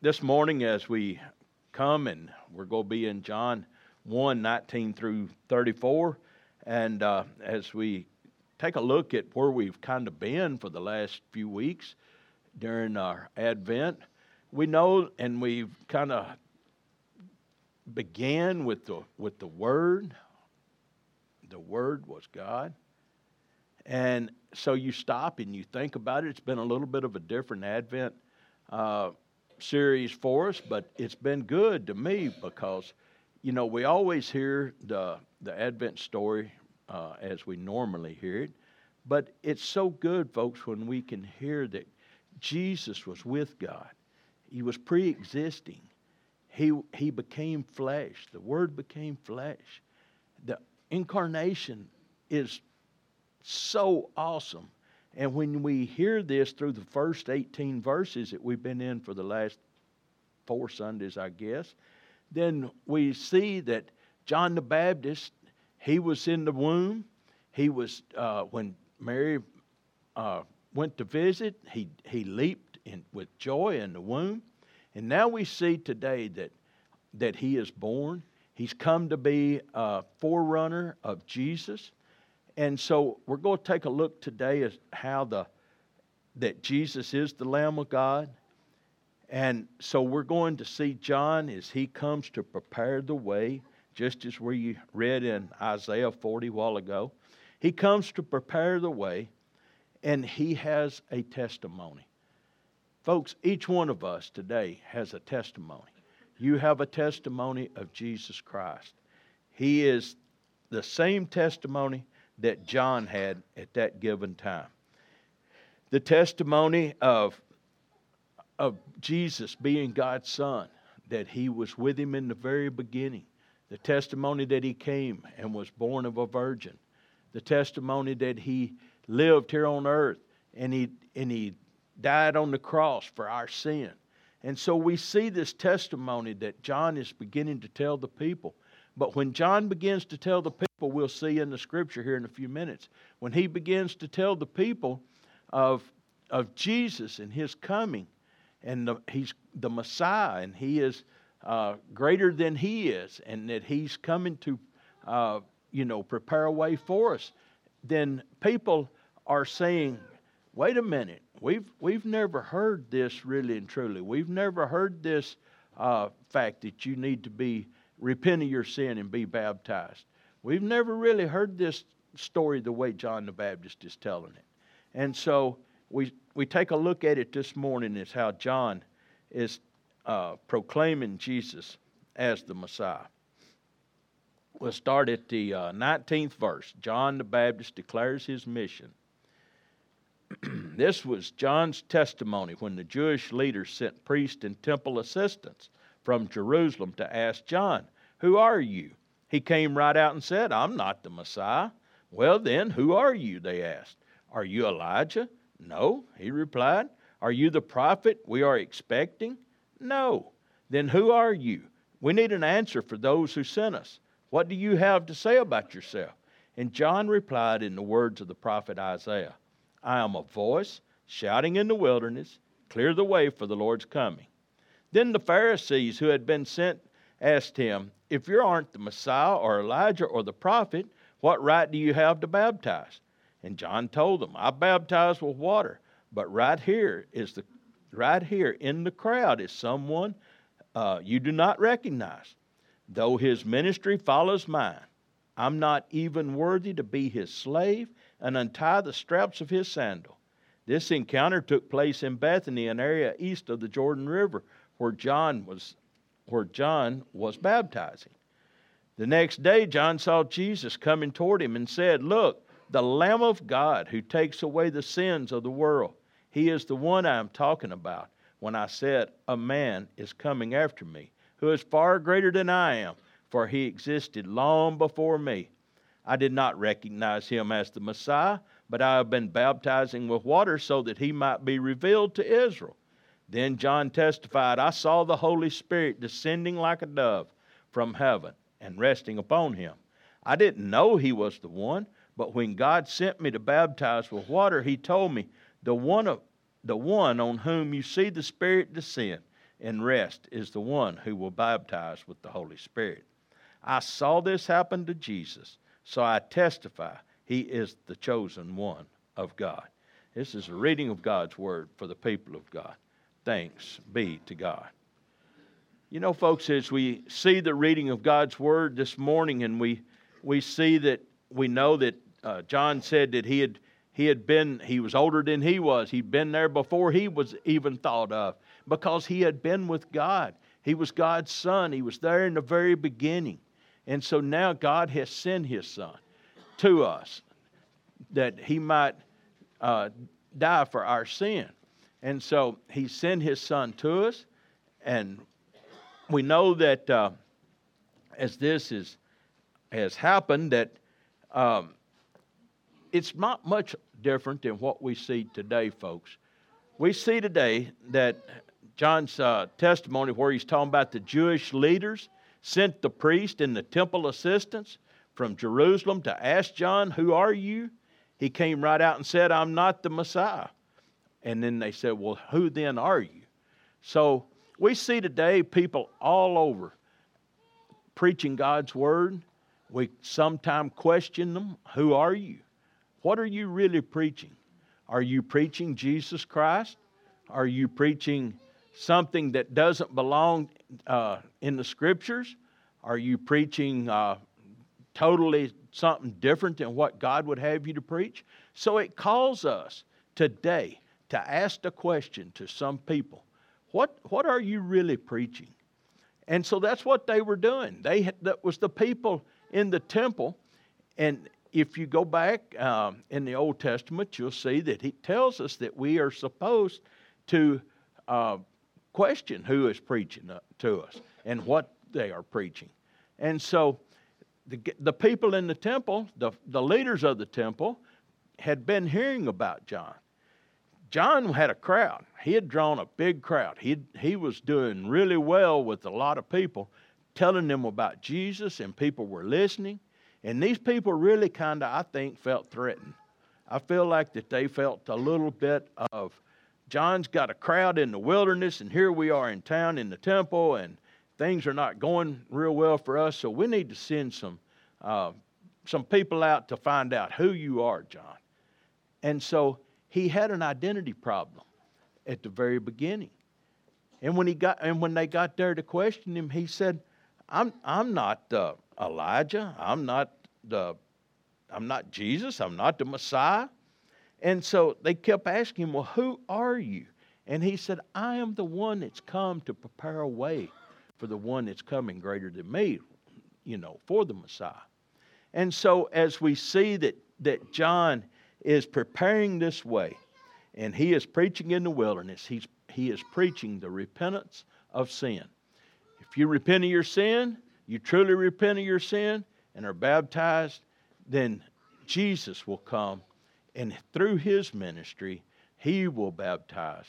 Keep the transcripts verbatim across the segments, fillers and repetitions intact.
this morning as we come, and we're going to be in John one, nineteen through thirty-four, and uh, as we take a look at where we've kind of been for the last few weeks during our Advent, we know, and we've kind of began with the with the Word. The Word was God. And so you stop and you think about it. It's been a little bit of a different Advent uh, series for us, but it's been good to me because, you know, we always hear the the Advent story uh, as we normally hear it, but it's so good, folks, when we can hear that Jesus was with God. He was pre-existing. He he became flesh. The Word became flesh. The incarnation is so awesome. And when we hear this through the first eighteen verses that we've been in for the last four Sundays, I guess, then we see that John the Baptist, he was in the womb. He was, uh, when Mary uh, went to visit, he, he leaped in, with joy in the womb. And now we see today that, that he is born. He's come to be a forerunner of Jesus. And so we're going to take a look today at how the that Jesus is the Lamb of God. And so we're going to see John as he comes to prepare the way, just as we read in Isaiah forty a while ago. He comes to prepare the way, and he has a testimony. Folks, each one of us today has a testimony. You have a testimony of Jesus Christ. He is the same testimony that John had at that given time. The testimony of, of Jesus being God's Son, that He was with Him in the very beginning. The testimony that He came and was born of a virgin. The testimony that He lived here on earth and He, and he died on the cross for our sin. And so we see this testimony that John is beginning to tell the people. But when John begins to tell the people, we'll see in the scripture here in a few minutes, when he begins to tell the people of, of Jesus and His coming, and the, He's the Messiah, and He is uh, greater than He is, and that He's coming to, uh, you know, prepare a way for us, then people are saying, wait a minute, we've, we've never heard this really and truly. We've never heard this uh, fact that you need to be repent of your sin and be baptized. We've never really heard this story the way John the Baptist is telling it. And so we we take a look at it this morning as how John is uh, proclaiming Jesus as the Messiah. We'll start at the uh, nineteenth verse. John the Baptist declares his mission. This was John's testimony when the Jewish leaders sent priests and temple assistants from Jerusalem to ask John, "Who are you?" He came right out and said, "I'm not the Messiah." "Well then, who are you?" they asked. "Are you Elijah?" "No," he replied. "Are you the prophet we are expecting?" "No." "Then who are you? We need an answer for those who sent us. What do you have to say about yourself?" And John replied in the words of the prophet Isaiah, "I am a voice shouting in the wilderness, clear the way for the Lord's coming." Then the Pharisees who had been sent asked him, "If you aren't the Messiah or Elijah or the prophet, what right do you have to baptize?" And John told them, "I baptize with water, but right here is the right here in the crowd is someone uh, you do not recognize. Though his ministry follows mine, I'm not even worthy to be his slave and untie the straps of his sandal." This encounter took place in Bethany, an area east of the Jordan River, where John was where John was baptizing. The next day John saw Jesus coming toward him and said, "Look, the Lamb of God who takes away the sins of the world. He is the one I am talking about when I said, 'A man is coming after me, who is far greater than I am, for he existed long before me.' I did not recognize him as the Messiah, but I have been baptizing with water so that he might be revealed to Israel." Then John testified, "I saw the Holy Spirit descending like a dove from heaven and resting upon him. I didn't know he was the one, but when God sent me to baptize with water, he told me, the one, of, the one on whom you see the Spirit descend and rest is the one who will baptize with the Holy Spirit. I saw this happen to Jesus, so I testify he is the chosen one of God. This is a reading of God's word for the people of God. Thanks be to God. You know, folks, as we see the reading of God's word this morning, and we we see that we know that uh, John said that he had he had been he was older than he was. He'd been there before he was even thought of, because he had been with God. He was God's son. He was there in the very beginning, and so now God has sent His Son to us that He might uh, die for our sin, and so He sent His Son to us, and we know that uh, as this is, has happened, that um, it's not much different than what we see today, folks. We see today that John's uh, testimony, where he's talking about the Jewish leaders sent the priest and the temple assistants from Jerusalem to ask John, "Who are you?" He came right out and said, "I'm not the Messiah." And then they said, "Well, who then are you?" So we see today people all over preaching God's word. We sometimes question them. Who are you? What are you really preaching? Are you preaching Jesus Christ? Are you preaching something that doesn't belong uh, in the Scriptures? Are you preaching uh, totally something different than what God would have you to preach? So it calls us today to ask the question to some people. What, what are you really preaching? And so that's what they were doing. They that was the people in the temple. And if you go back um, in the Old Testament, you'll see that He tells us that we are supposed to uh, question who is preaching to us and what they are preaching. And so the, the people in the temple, the, the leaders of the temple, had been hearing about John. John had a crowd. He had drawn a big crowd. He he was doing really well with a lot of people, telling them about Jesus, and people were listening. And these people really kind of, I think, felt threatened. I feel like that they felt a little bit of, John's got a crowd in the wilderness, and here we are in town in the temple, and things are not going real well for us, so we need to send some uh, some people out to find out who you are, John. And so he had an identity problem at the very beginning. And when he got and when they got there to question him, he said, I'm I'm not uh, Elijah, I'm not the I'm not Jesus, I'm not the Messiah. And so they kept asking him, "Well, who are you?" And he said, "I am the one that's come to prepare a way for the one that's coming greater than me, you know, for the Messiah." And so as we see that that John is preparing this way, and he is preaching in the wilderness, he's he is preaching the repentance of sin. If you repent of your sin, you truly repent of your sin and are baptized, then Jesus will come, and through His ministry, He will baptize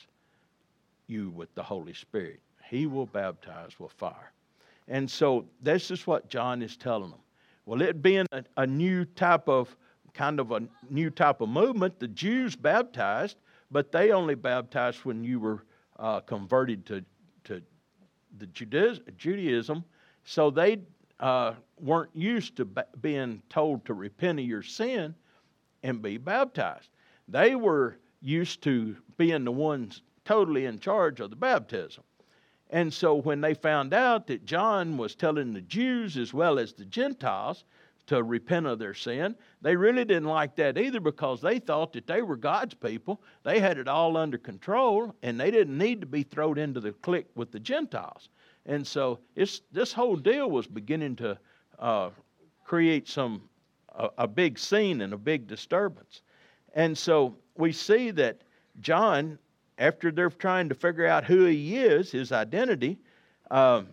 you with the Holy Spirit. He will baptize with fire. And so this is what John is telling them. Well, it being a, a new type of, kind of a new type of movement, the Jews baptized, but they only baptized when you were uh, converted to, to the Judaism. So they uh, weren't used to ba- being told to repent of your sin and be baptized. They were used to being the ones totally in charge of the baptism. And so when they found out that John was telling the Jews as well as the Gentiles to repent of their sin, they really didn't like that either, because they thought that they were God's people. They had it all under control, and they didn't need to be thrown into the clique with the Gentiles. And so it's, this whole deal was beginning to uh, create some a, a big scene and a big disturbance. And so we see that John, after they're trying to figure out who he is, his identity, um,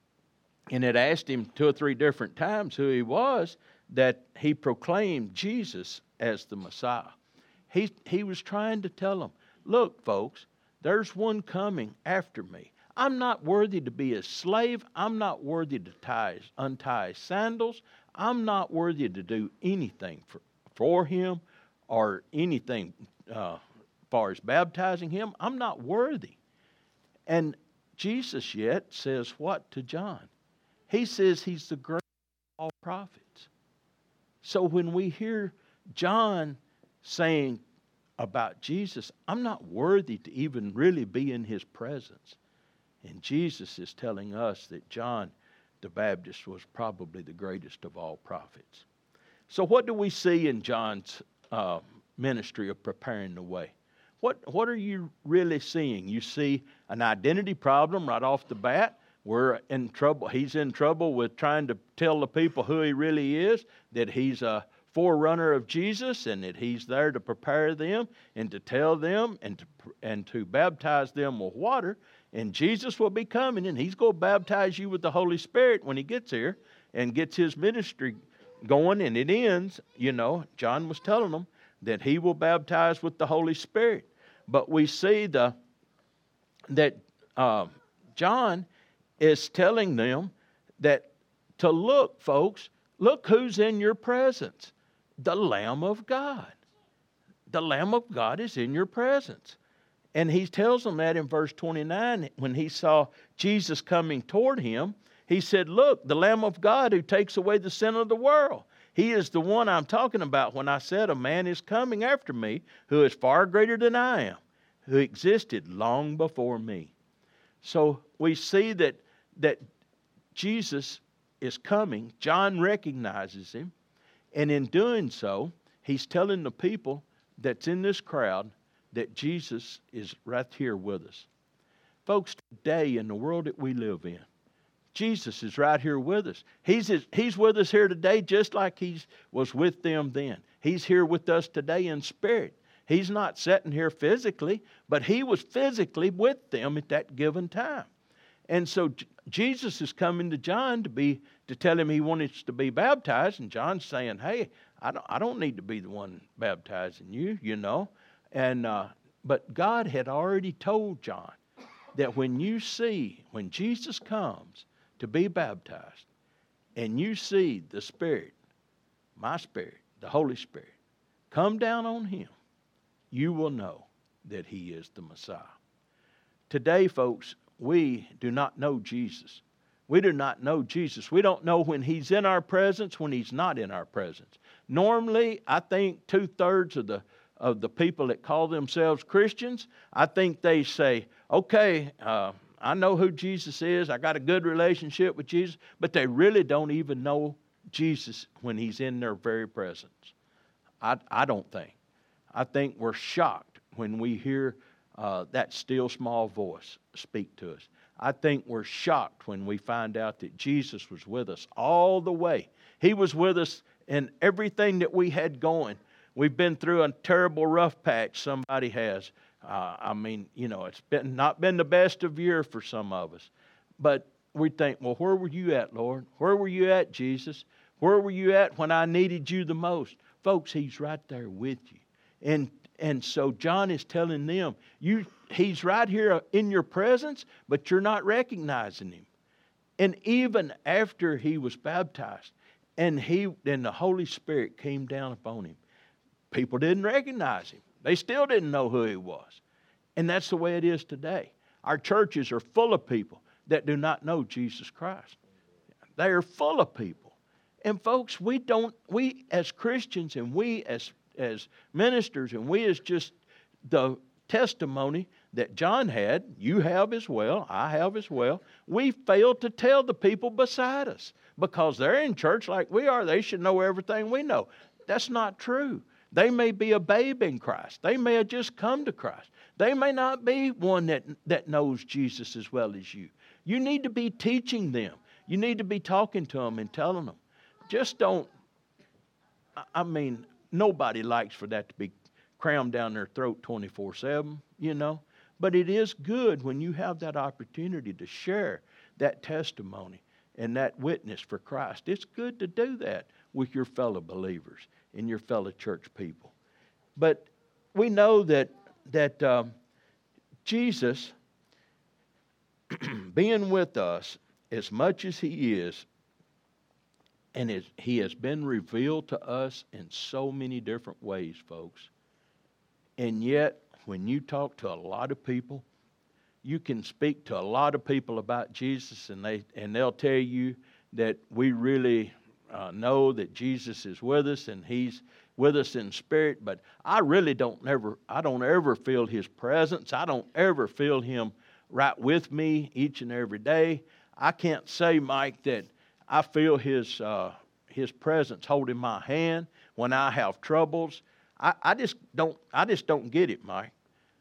and had asked him two or three different times who he was, that he proclaimed Jesus as the Messiah. He, he was trying to tell them, look, folks, there's one coming after me. I'm not worthy to be a slave. I'm not worthy to tie, untie his sandals. I'm not worthy to do anything for, for him or anything uh, as far as baptizing him. I'm not worthy. And Jesus yet says what to John? He says he's the greatest of all prophets. So when we hear John saying about Jesus, I'm not worthy to even really be in his presence. And Jesus is telling us that John the Baptist was probably the greatest of all prophets. So what do we see in John's uh, ministry of preparing the way? What, what are you really seeing? You see an identity problem right off the bat. We're in trouble. He's in trouble with trying to tell the people who he really is, that he's a forerunner of Jesus and that he's there to prepare them and to tell them and to, and to baptize them with water. And Jesus will be coming and he's going to baptize you with the Holy Spirit when he gets here and gets his ministry going, and it ends, you know, John was telling them that he will baptize with the Holy Spirit. But we see the that uh, John is telling them that to look, folks, look who's in your presence. The Lamb of God. The Lamb of God is in your presence. And he tells them that in verse twenty-nine, when he saw Jesus coming toward him, he said, look, the Lamb of God who takes away the sin of the world. He is the one I'm talking about when I said a man is coming after me who is far greater than I am, who existed long before me. So we see that, that Jesus is coming. John recognizes him. And in doing so, he's telling the people that's in this crowd that Jesus is right here with us. Folks, today in the world that we live in, Jesus is right here with us. He's, he's with us here today just like he was with them then. He's here with us today in spirit. He's not sitting here physically, but he was physically with them at that given time. And so J- Jesus is coming to John to be to tell him he wants to be baptized, and John's saying, "Hey, I don't I don't need to be the one baptizing you, you know." And uh, but God had already told John that when you see when Jesus comes to be baptized, and you see the Spirit, my Spirit, the Holy Spirit, come down on him, you will know that he is the Messiah. Today, folks, we do not know Jesus. We do not know Jesus. We don't know when he's in our presence, when he's not in our presence. Normally, I think two-thirds of the of the people that call themselves Christians, I think they say, okay, uh, I know who Jesus is. I got a good relationship with Jesus. But they really don't even know Jesus when he's in their very presence. I, I don't think. I think we're shocked when we hear uh, that still small voice speak to us. I think we're shocked when we find out that Jesus was with us all the way. He was with us in everything that we had going. We've been through a terrible rough patch, somebody has. Uh, I mean, you know, it's been not been the best of year for some of us. But we think, well, where were you at, Lord? Where were you at, Jesus? Where were you at when I needed you the most? Folks, he's right there with you. And and so John is telling them, you he's right here in your presence, but you're not recognizing him. And even after he was baptized and he and the Holy Spirit came down upon him, people didn't recognize him. They still didn't know who he was. And that's the way it is today. Our churches are full of people that do not know Jesus Christ. They are full of people. And folks, we don't, we as Christians and we as, as ministers and we as just the testimony that John had, you have as well, I have as well, we fail to tell the people beside us because they're in church like we are. They should know everything we know. That's not true. They may be a babe in Christ. They may have just come to Christ. They may not be one that, that knows Jesus as well as you. You need to be teaching them. You need to be talking to them and telling them. Just don't, I mean, nobody likes for that to be crammed down their throat twenty-four seven, you know. But it is good when you have that opportunity to share that testimony and that witness for Christ. It's good to do that with your fellow believers and your fellow church people. But we know that that um, Jesus, being with us as much as he is, and it, he has been revealed to us in so many different ways, folks. And yet, when you talk to a lot of people, you can speak to a lot of people about Jesus, and they and they'll tell you that we really uh, know that Jesus is with us, and He's with us in spirit. But I really don't ever, I don't ever feel His presence. I don't ever feel Him right with me each and every day. I can't say, Mike, that I feel His uh, His presence holding my hand when I have troubles. I, I just don't. I just don't get it, Mike.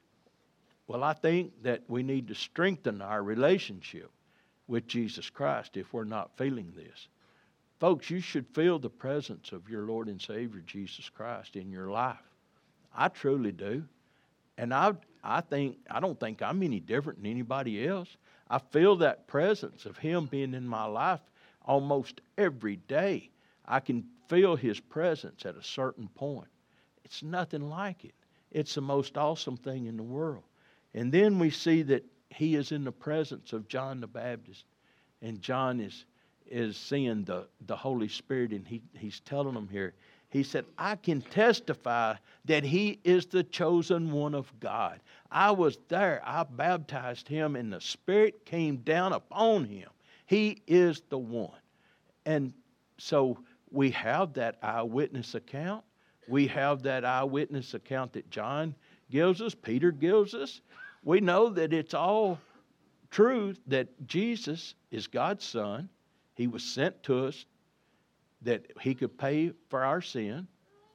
Well, I think that we need to strengthen our relationship with Jesus Christ if we're not feeling this. Folks, you should feel the presence of your Lord and Savior Jesus Christ in your life. I truly do. And I I think I don't think I'm any different than anybody else. I feel that presence of Him being in my life almost every day. I can feel His presence at a certain point. It's nothing like it. It's the most awesome thing in the world. And then we see that He is in the presence of John the Baptist. And John is is seeing the, the Holy Spirit, and he, he's telling them here, he said, I can testify that He is the chosen one of God. I was there. I baptized Him, and the Spirit came down upon Him. He is the one. And so we have that eyewitness account. We have that eyewitness account that John gives us, Peter gives us. We know that it's all true, that Jesus is God's Son. He was sent to us that He could pay for our sin.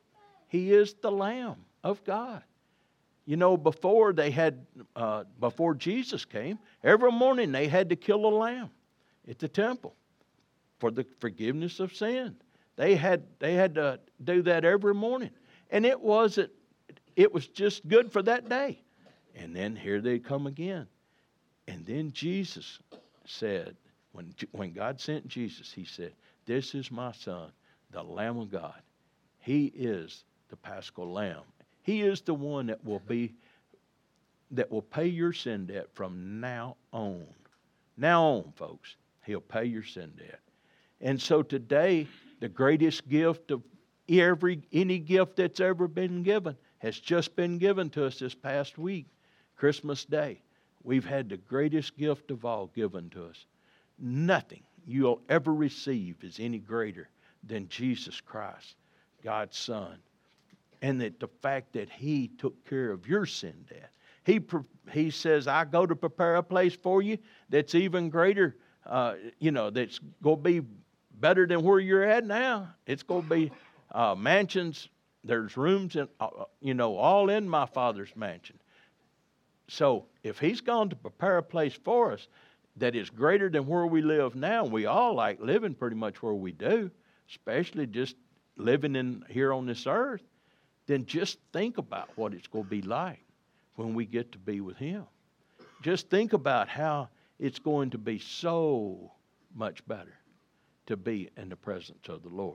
He is the Lamb of God. You know, before they had, uh, before Jesus came, every morning they had to kill a lamb at the temple for the forgiveness of sin. They had they had to do that every morning, and it wasn't. It was just good for that day. And then here they come again, and then Jesus said, when when God sent Jesus, He said, "This is my Son, the Lamb of God. He is the Paschal Lamb. He is the one that will be that will pay your sin debt from now on. Now on, folks, He'll pay your sin debt." And so today, the greatest gift of every any gift that's ever been given has just been given to us this past week, Christmas Day. We've had the greatest gift of all given to us. Nothing you'll ever receive is any greater than Jesus Christ, God's Son. And that the fact that He took care of your sin debt. He he says, I go to prepare a place for you that's even greater, uh, you know, that's going to be better than where you're at now. It's going to be uh, mansions. There's rooms, in, uh, you know, all in my Father's mansion. So if He's gone to prepare a place for us that is greater than where we live now, we all like living pretty much where we do, especially just living in here on this earth, then just think about what it's going to be like when we get to be with Him. Just think about how it's going to be so much better to be in the presence of the Lord.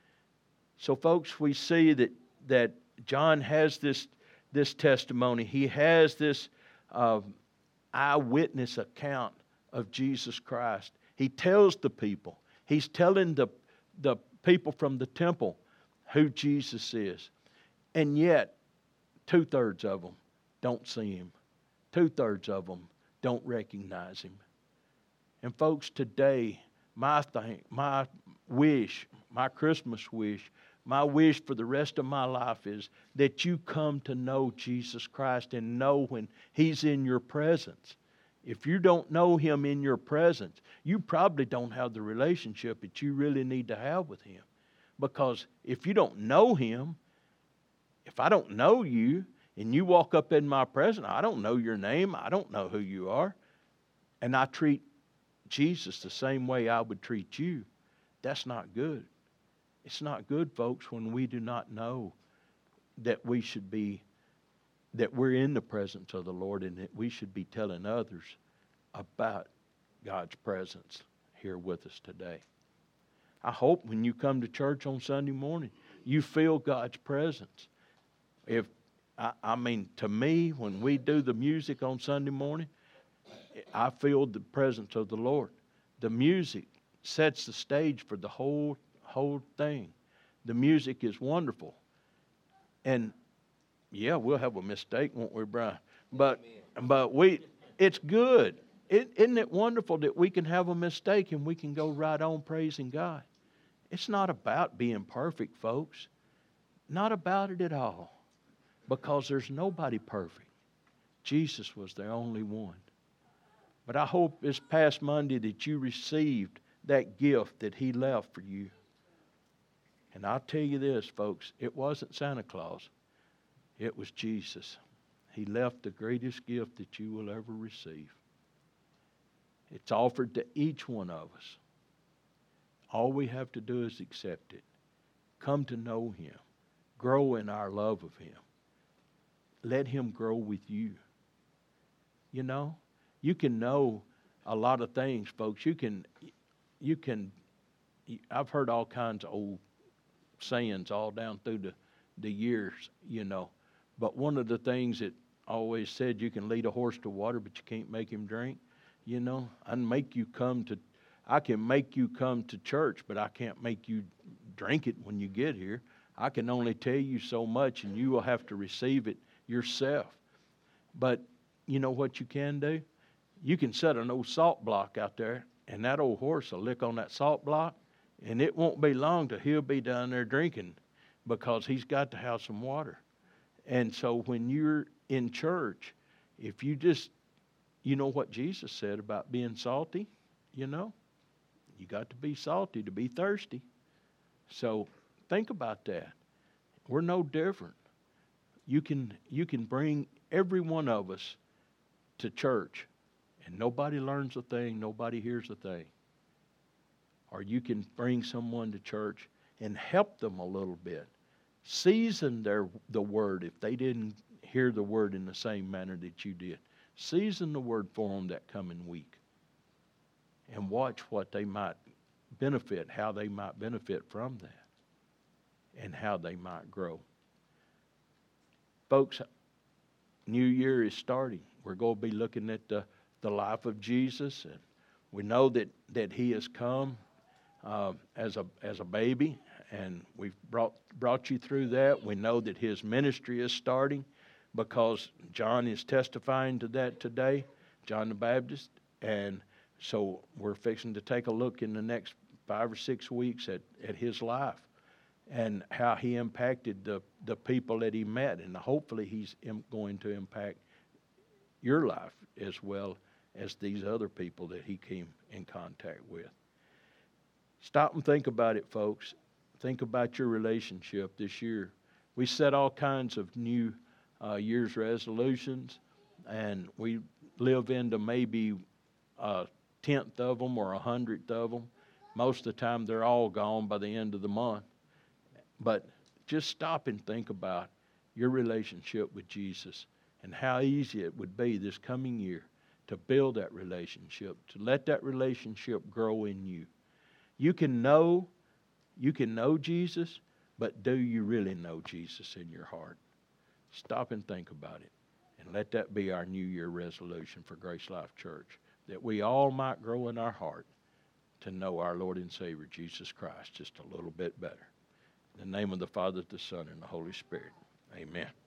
So, folks, we see that that John has this this testimony. He has this uh, eyewitness account of Jesus Christ. He tells the people. He's telling the the people from the temple who Jesus is. And yet, two-thirds of them don't see Him. Two-thirds of them don't recognize Him. And folks, today, my thing, my wish, my Christmas wish, my wish for the rest of my life is that you come to know Jesus Christ and know when He's in your presence. If you don't know Him in your presence, you probably don't have the relationship that you really need to have with Him. Because if you don't know Him, if I don't know you and you walk up in my presence, I don't know your name, I don't know who you are, and I treat Jesus the same way I would treat you, that's not good. It's not good, folks, when we do not know that we should be, that we're in the presence of the Lord and that we should be telling others about God's presence here with us today. I hope when you come to church on Sunday morning, you feel God's presence. If I, I mean, to me, when we do the music on Sunday morning, I feel the presence of the Lord. The music sets the stage for the whole whole thing. The music is wonderful. And yeah, we'll have a mistake, won't we, Brian? But but we it's good. It, isn't it wonderful that we can have a mistake and we can go right on praising God? It's not about being perfect, folks. Not about it at all. Because there's nobody perfect. Jesus was the only one. But I hope this past Monday that you received that gift that He left for you. And I'll tell you this, folks, it wasn't Santa Claus. It was Jesus. He left the greatest gift that you will ever receive. It's offered to each one of us. All we have to do is accept it. Come to know Him. Grow in our love of Him. Let Him grow with you. You know, you can know a lot of things, folks. You can, you can, I've heard all kinds of old sayings all down through the, the years, you know. But one of the things that always said, you can lead a horse to water, but you can't make him drink. You know, I can make you come to, I can make you come to church, but I can't make you drink it when you get here. I can only tell you so much, and you will have to receive it yourself. But you know what you can do? You can set an old salt block out there, and that old horse will lick on that salt block, and it won't be long till he'll be down there drinking because he's got to have some water. And so when you're in church, if you just, you know what Jesus said about being salty, you know, you got to be salty to be thirsty. So think about that. We're no different. You can you can bring every one of us to church, and nobody learns a thing, nobody hears a thing. Or you can bring someone to church and help them a little bit. Season their the word if they didn't hear the word in the same manner that you did. Season the word for them that coming week. And watch what they might benefit, how they might benefit from that, and how they might grow. Folks, New Year is starting. We're going to be looking at the, the life of Jesus, and we know that, that He has come uh, as a as a baby, and we've brought brought you through that. We know that His ministry is starting because John is testifying to that today, John the Baptist, and so we're fixing to take a look in the next five or six weeks at, at his life and how he impacted the, the people that he met. And hopefully he's im- going to impact your life as well as these other people that he came in contact with. Stop and think about it, folks. Think about your relationship this year. We set all kinds of new uh, year's resolutions, and we live into maybe a tenth of them or a hundredth of them. Most of the time, they're all gone by the end of the month. But just stop and think about your relationship with Jesus and how easy it would be this coming year to build that relationship, to let that relationship grow in you. You can know, you can know Jesus, but do you really know Jesus in your heart? Stop and think about it. And let that be our New Year resolution for Grace Life Church, that we all might grow in our heart to know our Lord and Savior, Jesus Christ, just a little bit better. In the name of the Father, the Son, and the Holy Spirit. Amen.